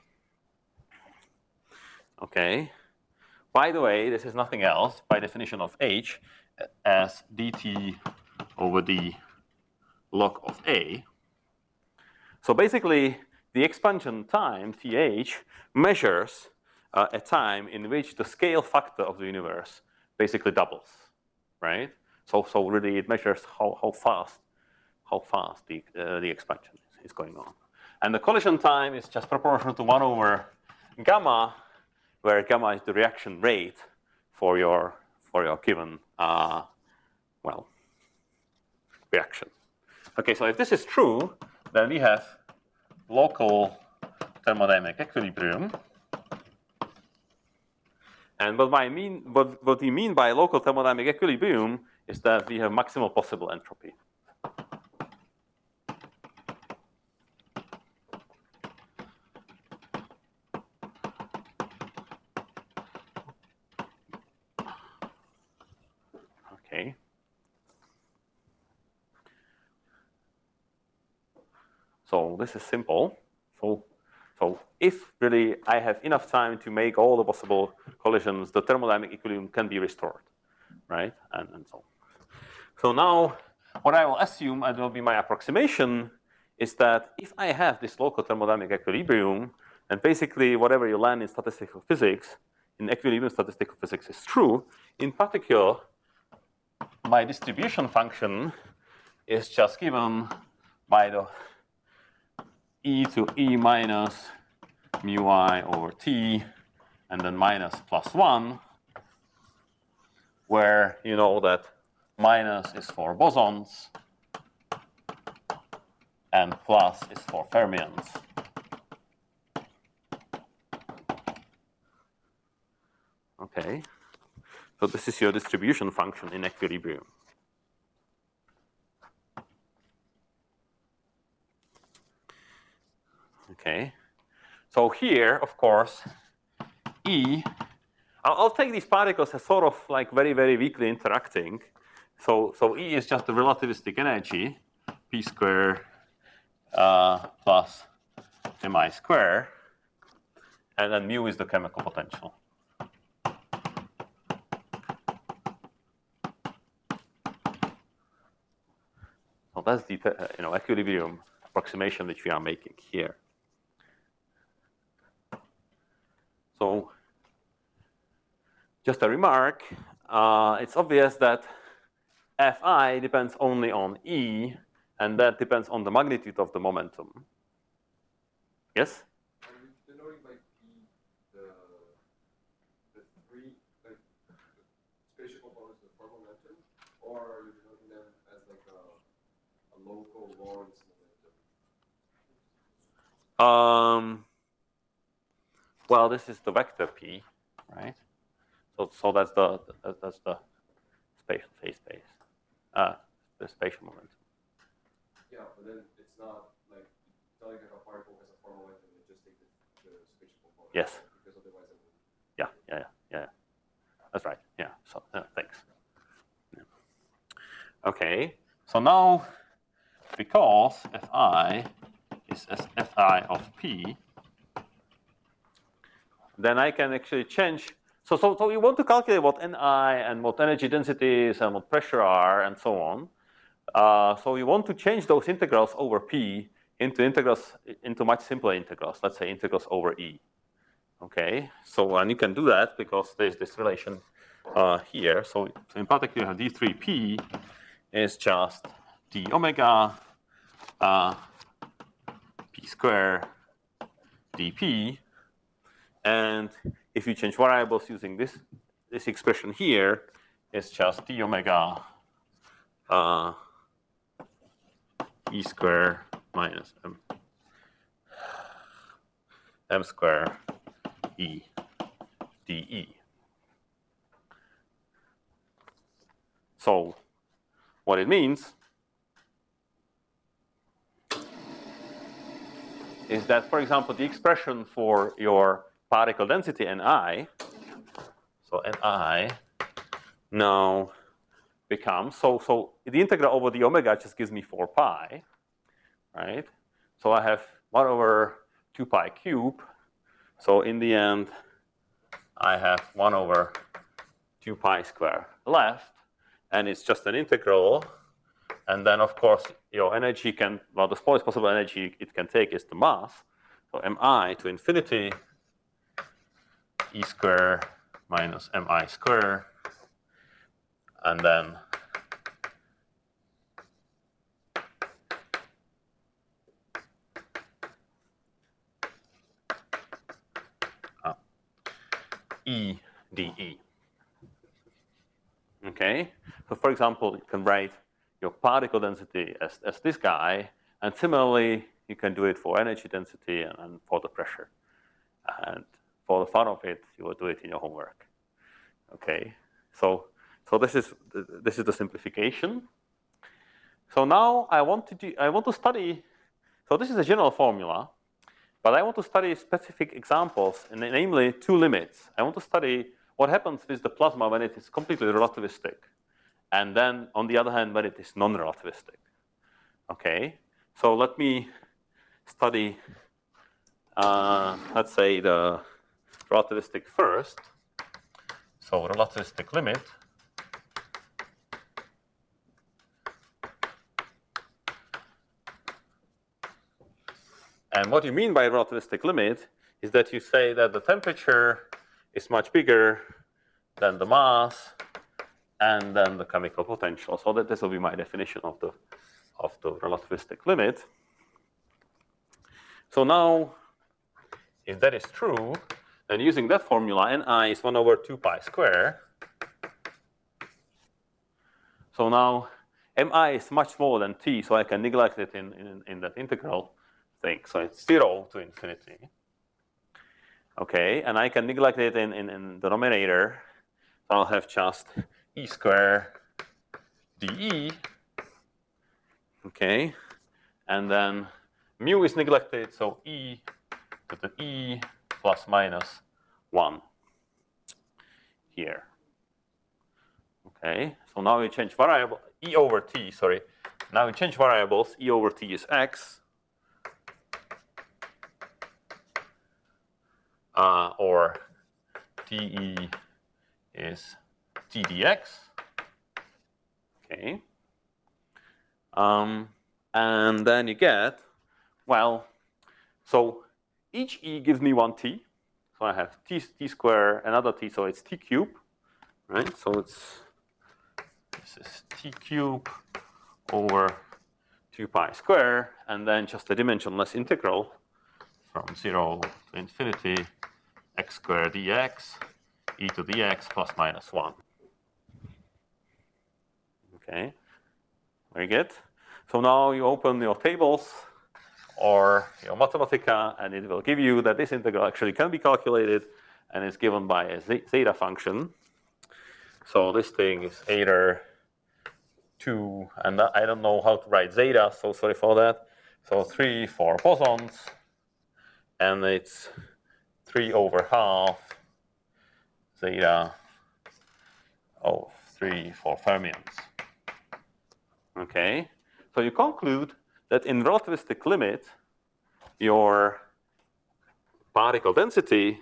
Okay. By the way, this is nothing else by definition of H as dt over the log of A. So basically, the expansion time, T H, measures uh, a time in which the scale factor of the universe basically doubles, right? So, so really it measures how, how fast, how fast the, uh, the expansion is, is going on. And the collision time is just proportional to one over gamma, where gamma is the reaction rate for your, for your given, uh, well, reaction. Okay, so if this is true, then we have local thermodynamic equilibrium. And what I mean, what, what we mean by local thermodynamic equilibrium is that we have maximal possible entropy. Okay. So this is simple. So, so if really I have enough time to make all the possible collisions, the thermodynamic equilibrium can be restored, right? And, and so on. So now what I will assume, and will be my approximation, is that if I have this local thermodynamic equilibrium, and basically whatever you learn in statistical physics, in equilibrium statistical physics is true, in particular, my distribution function is just given by the e to e minus mu I over t, and then minus plus one, where you know that minus is for bosons and plus is for fermions. Okay, so this is your distribution function in equilibrium. Okay, so here, of course, E, I'll, I'll take these particles as sort of like very, very weakly interacting. So, so E is just the relativistic energy, P square uh, plus mi square, and then mu is the chemical potential. So that's the uh, you know, equilibrium approximation which we are making here. So just a remark, uh, it's obvious that Fi depends only on E, and that depends on the magnitude of the momentum. Yes? Denoting by P the Lorentz momentum? Um, well, this is the vector p, right? So, so that's the that's the spatial phase space, uh, the spatial momentum. Yeah, but then it's not like telling if a particle has a four momentum and just take the, the spatial component. Yes. Right? Because otherwise it will. Yeah, yeah, yeah, yeah. That's right. Yeah. So uh, thanks. Yeah. Okay. So now, because Fi is as Fi of p, then I can actually change. So, so, so you want to calculate what Ni and what energy density is and what pressure are and so on. Uh, so you want to change those integrals over p into integrals into much simpler integrals. Let's say integrals over e. Okay. So and you can do that because there's this relation uh, here. So, so in particular, d three p is just d omega uh, p square dp. And if you change variables using this, this expression here, it's just d omega uh, e square minus m, m square e dE. So what it means is that, for example, the expression for your particle density Ni, so Ni now becomes, so, so the integral over the omega just gives me four pi, right? So I have one over two pi cube. So in the end, I have one over two pi square left, and it's just an integral. And then, of course, your energy can, well, the smallest possible energy it can take is the mass. So mi to infinity e square minus mi square, and then uh, e dE. Okay? So, for example, you can write your particle density as, as this guy, and similarly, you can do it for energy density and, and for the pressure. And for the fun of it, you will do it in your homework. Okay? So, so this is this is the simplification. So now I want to do I want to study. So this is a general formula, but I want to study specific examples, and namely two limits. I want to study what happens with the plasma when it is completely relativistic, and then on the other hand when it is non-relativistic. Okay. So let me study. Uh, let's say the relativistic first. So relativistic limit. And what you mean by relativistic limit is that you say that the temperature is much bigger than the mass and then the chemical potential. So that this will be my definition of the of the relativistic limit. So now, if that is true, then using that formula, Ni is one over two pi square. So now Mi is much smaller than T, so I can neglect it in, in, in that integral thing. So it's zero to infinity. Okay, and I can neglect it in, in, in the denominator. So I'll have just E square dE. Okay, and then mu is neglected, so E to the E plus minus one here. Okay, so now we change variable E over T, sorry. Now we change variables. E over T is X. Uh, or dE is T dx. Okay. Um, and then you get, well, so each E gives me one T. So I have T, T square, another T, so it's T cube, right? So it's, this is T cube over two pi square, and then just a dimensionless integral from zero to infinity x squared dx, e to the x plus minus one. Okay, very good. So now you open your tables or your Mathematica, and it will give you that this integral actually can be calculated and is given by a zeta function. So this thing is either two, and I don't know how to write zeta, so sorry for that. So three for bosons, and it's three over half zeta of three for fermions. Okay, so you conclude that in relativistic limit, your particle density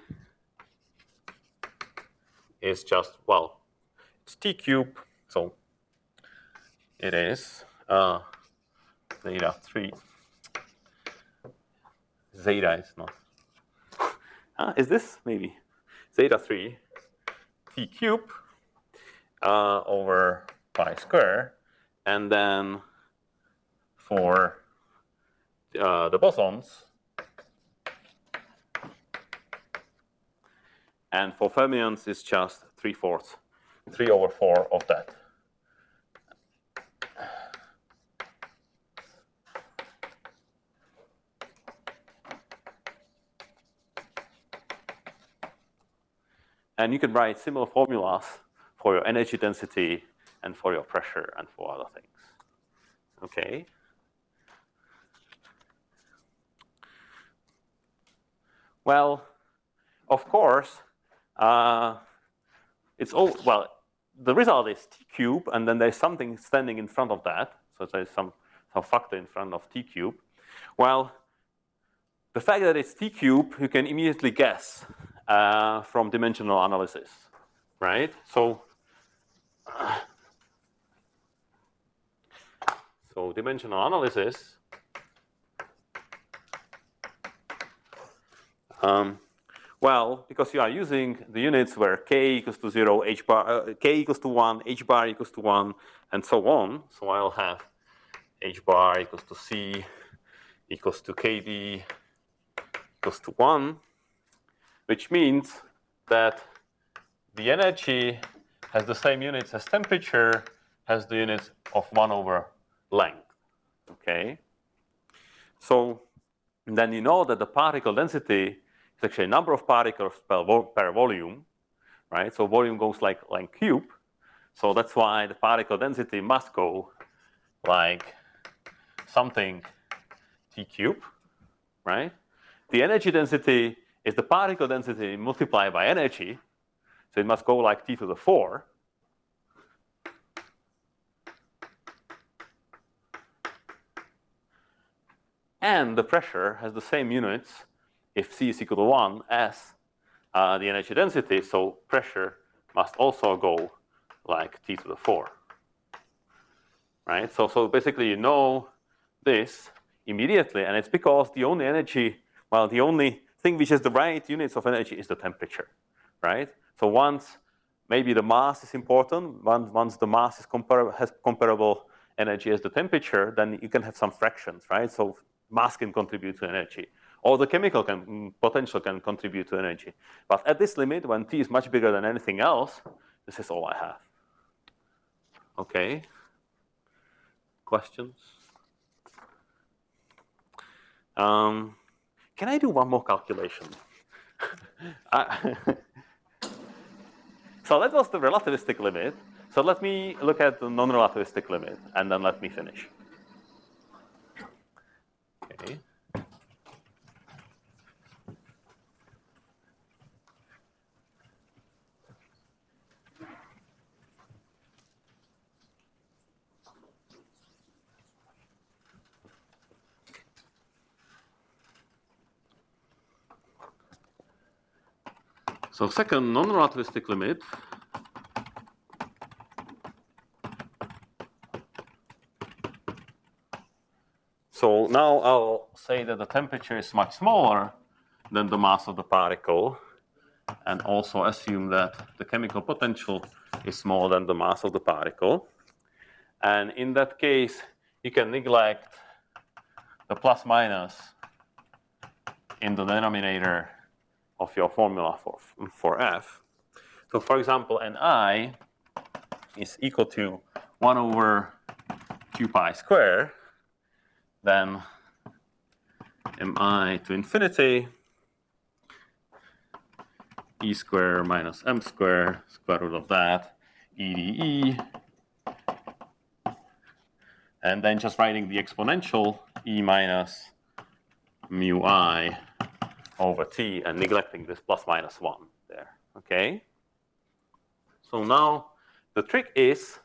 is just, well, it's t cubed, so it is uh, zeta three. Zeta is not. Uh, is this maybe zeta three t cubed uh, over pi square, and then for uh, the bosons, and for fermions it's just three fourths, three over four of that. And you can write similar formulas for your energy density and for your pressure and for other things. Okay. Well, of course, uh, it's all, well, the result is t cubed, and then there's something standing in front of that. So there's some, some factor in front of t cubed. Well, the fact that it's t cubed, you can immediately guess uh, from dimensional analysis, right? So, uh, so dimensional analysis, um, well, because you are using the units where k equals to zero, h bar, uh, k equals to one, h bar equals to one, and so on. So I'll have h bar equals to c equals to kd equals to one, which means that the energy has the same units as temperature, has the units of one over length. Okay. So then you know that the particle density is actually a number of particles per, vo per volume, right? So volume goes like length cube. So that's why the particle density must go like something t cube, right? The energy density is the particle density multiplied by energy. So it must go like t to the four. And the pressure has the same units if c is equal to one as uh, the energy density. So pressure must also go like t to the four. Right? So, so basically you know this immediately, and it's because the only energy, well, the only thing which has the right units of energy is the temperature. Right? So once maybe the mass is important, once, once the mass is compar has comparable energy as the temperature, then you can have some fractions, right? So mass can contribute to energy, or the chemical can, potential can contribute to energy. But at this limit, when t is much bigger than anything else, this is all I have. Okay. Questions? Um, can I do one more calculation? I, so that was the relativistic limit. So let me look at the non-relativistic limit, and then let me finish. Okay. So second non-relativistic limit So now I'll say that the temperature is much smaller than the mass of the particle, and also assume that the chemical potential is smaller than the mass of the particle. And in that case, you can neglect the plus minus in the denominator of your formula for, for F. So for example, Ni is equal to one over two pi square. then mi to infinity e square minus m square, square root of that, e dE, and then just writing the exponential e minus mu I over t and neglecting this plus minus one there, okay? So now the trick is,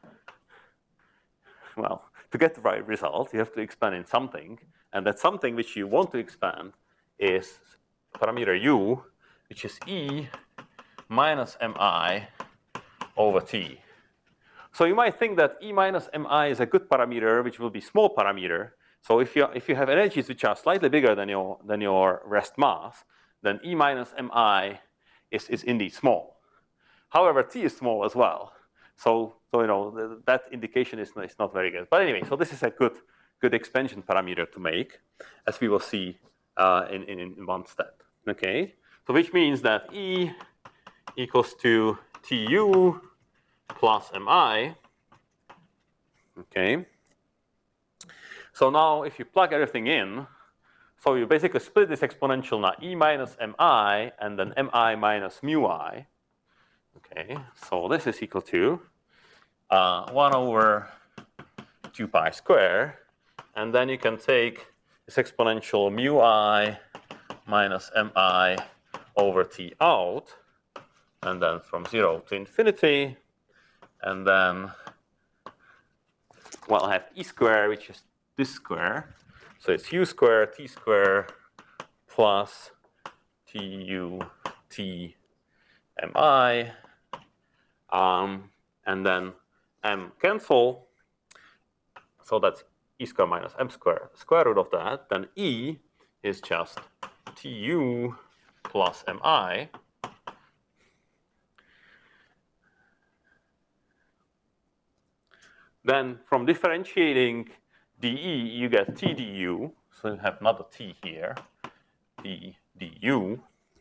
well, to get the right result, you have to expand in something, and that something which you want to expand is parameter u, which is e minus mi over t. So you might think that e minus mi is a good parameter, which will be small parameter. So if you if you have energies which are slightly bigger than your than your rest mass, then e minus mi is is indeed small. However, t is small as well. So so you know that indication is is not very good. But anyway, so this is a good good expansion parameter to make, as we will see uh, in, in in one step. Okay. So which means that E equals to Tu plus Mi. Okay. So now if you plug everything in, so you basically split this exponential now E minus Mi and then Mi minus mu I. Okay. So this is equal to uh, one over two pi square. And then you can take this exponential mu I minus Mi over t out, and then from zero to infinity, and then, well, I have e square, which is this square, so it's u square t square plus tu t mi, um, and then m cancel, so that's e square minus m square, square root of that, then e is just tu plus mi. Then from differentiating dE, you get t du, so you have another t here, d du.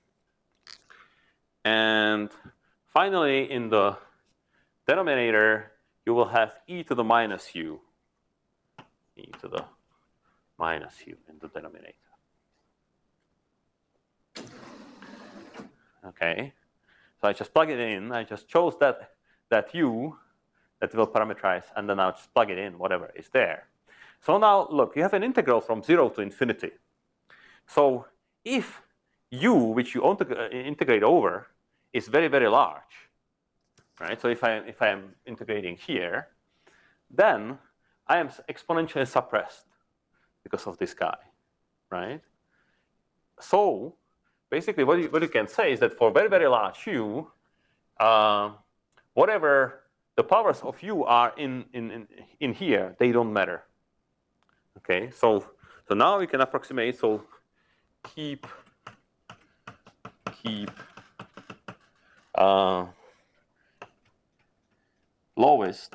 And finally, in the denominator, you will have e to the minus u, e to the minus u in the denominator. Okay, so I just plug it in. I just chose that that u that will parameterize, and then I'll just plug it in, whatever is there. So now, look, you have an integral from zero to infinity. So if u, which you integrate over, is very, very large, right? So if I if I am integrating here, then I am exponentially suppressed because of this guy, right? So basically, what you, what you can say is that for very, very large u, uh, whatever the powers of u are in, in, in, in here, they don't matter. Okay, so so now we can approximate, so keep keep uh, lowest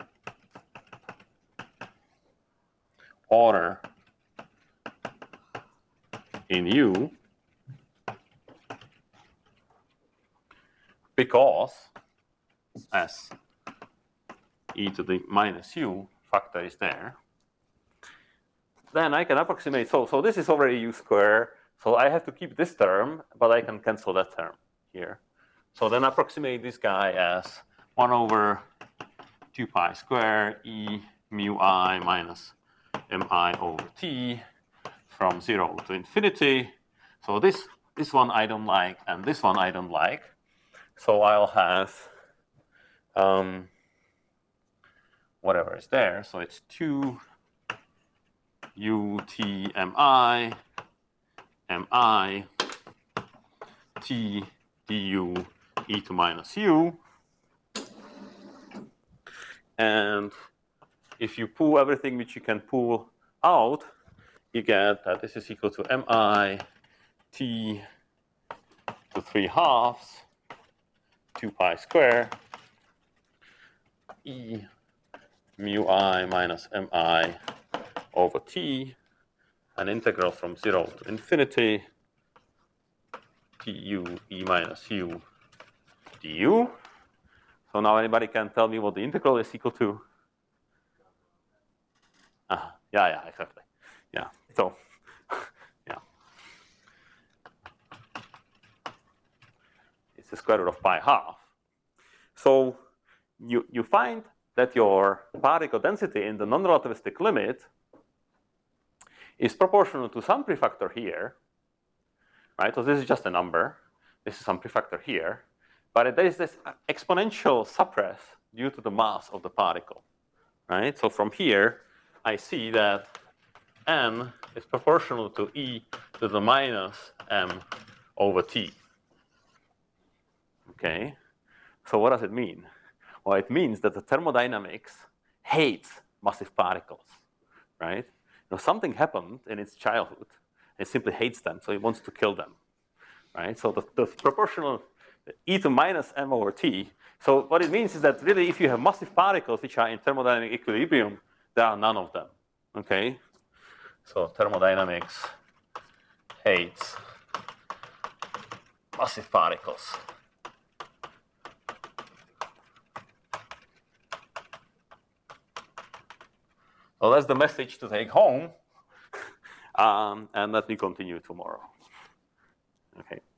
order in u, because as e to the minus u factor is there, then I can approximate, so, so this is already u square, so I have to keep this term, but I can cancel that term here. So then approximate this guy as one over two pi square e mu I minus mi over t from zero to infinity. So this, this one I don't like, and this one I don't like. So I'll have um, whatever is there. So it's two u t mi mi t du e to minus u. And if you pull everything which you can pull out, you get that this is equal to mi t to three halves two pi square e mu I minus mi over t, an integral from zero to infinity tu e minus u du. So now anybody can tell me what the integral is equal to? Uh, yeah, yeah, exactly. Yeah. So, yeah. It's the square root of pi half. So you, you find that your particle density in the non-relativistic limit is proportional to some prefactor here, right? So this is just a number. This is some prefactor here. But there is this exponential suppress due to the mass of the particle, right? So from here, I see that m is proportional to e to the minus m over t. Okay? So what does it mean? Well, it means that the thermodynamics hates massive particles, right? You know, something happened in its childhood. It simply hates them, so it wants to kill them, right? So the, the proportional e to minus m over t. So what it means is that really, if you have massive particles which are in thermodynamic equilibrium, there are none of them. Okay? So thermodynamics hates massive particles. So that's the message to take home. um, and let me continue tomorrow. Okay.